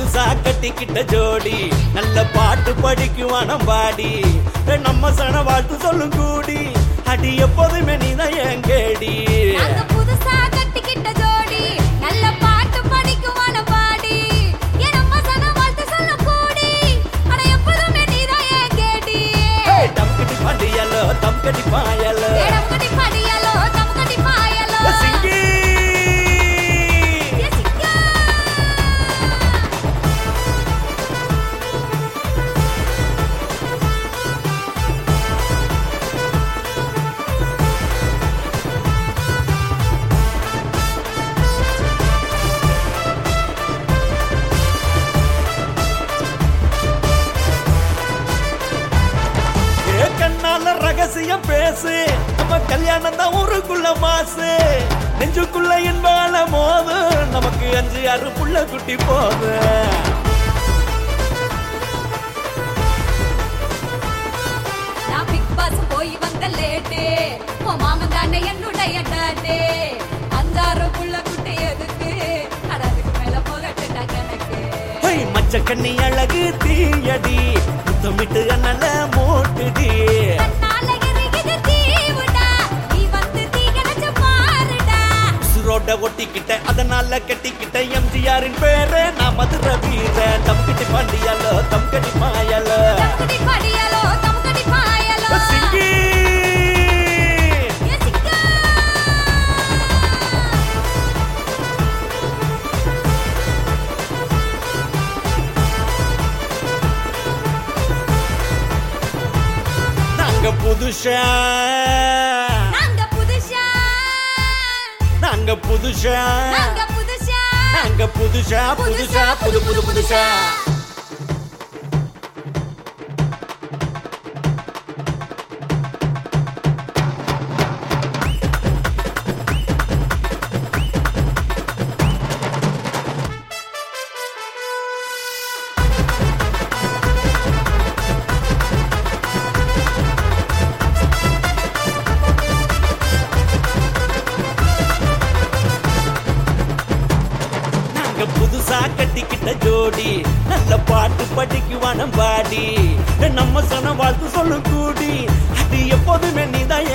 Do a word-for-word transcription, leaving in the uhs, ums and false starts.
புதுசா கட்டிக்கிட்ட ஜோடி நல்ல பாட்டு படிக்குவானம் பாடி நம்ம சன வாழ்த்து சொல்லும் கூடி அடி எப்போதுமே நீதான் என் கேடி புதுசா கட்டிக்கிட்ட ஜோடி நல்ல பாட்டு படிக்குவானம் பாடி நம்ம சன வாழ்த்து சொல்லும் கூடி அட எப்போதுமே நீதான் என் கேடி தம்கடி பாண்டியலோ தம்கடி பாயலோ தம்கடி பாண்டியலோ தம்கடி பாயலோ சிங்கி கண்ணால ரகசியம் பேசு நம்ம கல்யாணம் தான் ஊருக்குள்ள மாசு நெஞ்சுக்குள்ள என்பால மோது நமக்கு அஞ்சு ஆறு புள்ள குட்டி போது நான் பிக் பாஸ் போய் வந்த லேட்டு உன் மாமன் தானே என்னுடைய டாட்டே அஞ்சாறு புள்ள குட்டி எதுக்கு அதுக்கு மேல போகட்டுடா கணக்கு மச்ச கண்ணி அழகு தீயடி முத்தமிட்டு அண்ணல மூட்டுடி ரோட ஒட்டிக்கிட்ட அதனால கட்டிக்கிட்ட எம்ஜிஆரின் பேரு நான் மதுரை வீர தம்கடி பாண்டியலோ தம்கடி மாயலோ சிங்கி நாங்க புதுஷா நாங்க புதுசா நாங்க புதுஷா நாங்க புதுசா நாங்க புதுஷா புதுஷா புது புது புதுஷா புதுசா கட்டிக்கிட்ட ஜோடி நல்ல பாட்டு படிக்குவானம் பாடி நம்ம சன வாழ்த்து சொல்லும் கூடி அது எப்போதுமே நீதான்